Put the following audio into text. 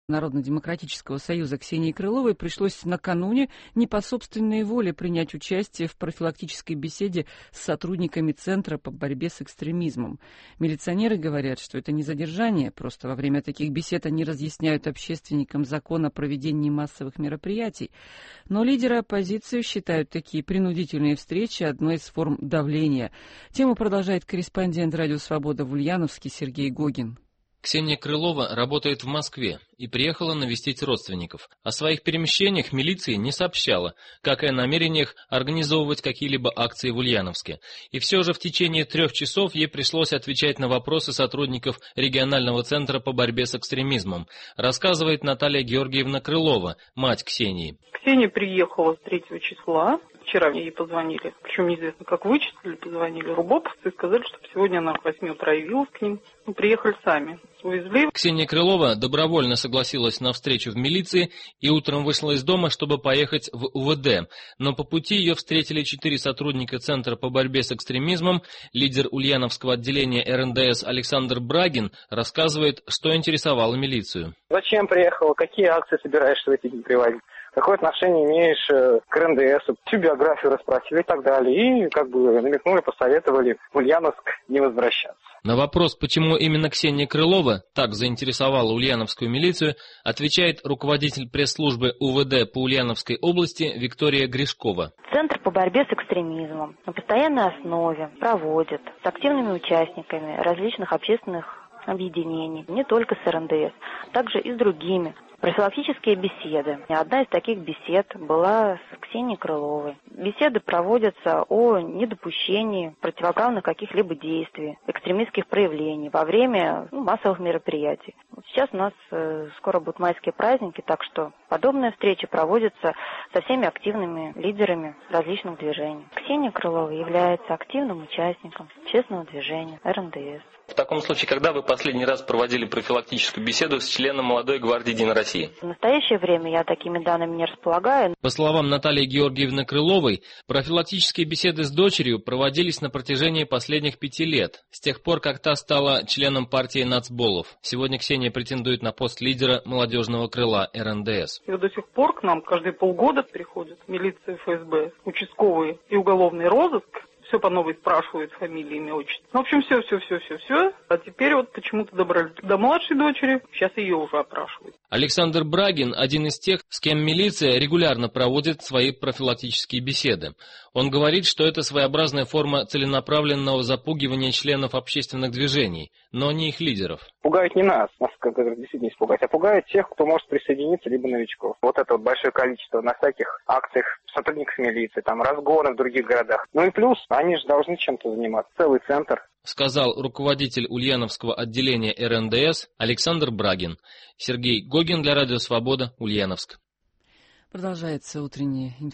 Народно-демократического союза Ксении Крыловой пришлось накануне не по собственной воле принять участие в профилактической беседе с сотрудниками Центра по борьбе с экстремизмом. Милиционеры говорят, что это не задержание, просто во время таких бесед они разъясняют общественникам закон о проведении массовых мероприятий. Но лидеры оппозиции считают такие принудительные встречи одной из форм давления. Тему продолжает корреспондент «Радио Свобода» в Ульяновске Сергей Гогин. Ксения Крылова работает в Москве и приехала навестить родственников. О своих перемещениях милиции не сообщала, как и о намерениях организовывать какие-либо акции в Ульяновске. И все же в течение 3 часов ей пришлось отвечать на вопросы сотрудников регионального центра по борьбе с экстремизмом, рассказывает Наталья Георгиевна Крылова, мать Ксении. Ксения приехала с 3 числа. Вчера мне ей позвонили, причем неизвестно, как вычислили, позвонили рубоповцы и сказали, что сегодня она к 8 утра явилась к ним. Мы приехали сами, увезли. Ксения Крылова добровольно согласилась на встречу в милиции и утром вышла из дома, чтобы поехать в УВД. Но по пути ее встретили 4 сотрудника Центра по борьбе с экстремизмом. Лидер Ульяновского отделения РНДС Александр Брагин рассказывает, что интересовало милицию. Зачем приехала, какие акции собираешься в эти дни приводить? Какое отношение имеешь к РНДС, всю биографию расспросили и так далее. И намекнули, посоветовали в Ульяновск не возвращаться. На вопрос, почему именно Ксения Крылова так заинтересовала ульяновскую милицию, отвечает руководитель пресс-службы УВД по Ульяновской области Виктория Гришкова. Центр по борьбе с экстремизмом на постоянной основе проводит с активными участниками различных общественных объединений, не только с РНДС, также и с другими. Профилактические беседы. Одна из таких бесед была с Ксенией Крыловой. Беседы проводятся о недопущении противоправных каких-либо действий, экстремистских проявлений во время массовых мероприятий. Сейчас у нас скоро будут майские праздники, так что подобные встречи проводятся со всеми активными лидерами различных движений. Ксения Крылова является активным участником общественного движения РНДС. В таком случае, когда вы последний раз проводили профилактическую беседу с членом Молодой гвардии Единой России? В настоящее время я такими данными не располагаю. По словам Натальи Георгиевны Крыловой, профилактические беседы с дочерью проводились на протяжении последних 5 лет, с тех пор, как та стала членом партии нацболов. Сегодня Ксения претендует на пост лидера молодежного крыла РНДС. И до сих пор к нам каждые полгода приходят милиция, ФСБ, участковые и уголовный розыск. Все по новой спрашивают фамилии, имя, отчество. В общем, все. А теперь почему-то добрались до младшей дочери, сейчас ее уже опрашивают. Александр Брагин – один из тех, с кем милиция регулярно проводит свои профилактические беседы. Он говорит, что это своеобразная форма целенаправленного запугивания членов общественных движений, но не их лидеров. Пугают не нас действительно испугать, а пугают тех, кто может присоединиться, либо новичков. Вот это большое количество на всяких акциях сотрудников милиции, разгоны в других городах. Ну и плюс, они же должны чем-то заниматься, целый центр. Сказал руководитель Ульяновского отделения РНДС Александр Брагин. Сергей Гогин для Радио Свобода, Ульяновск. Продолжается утренняя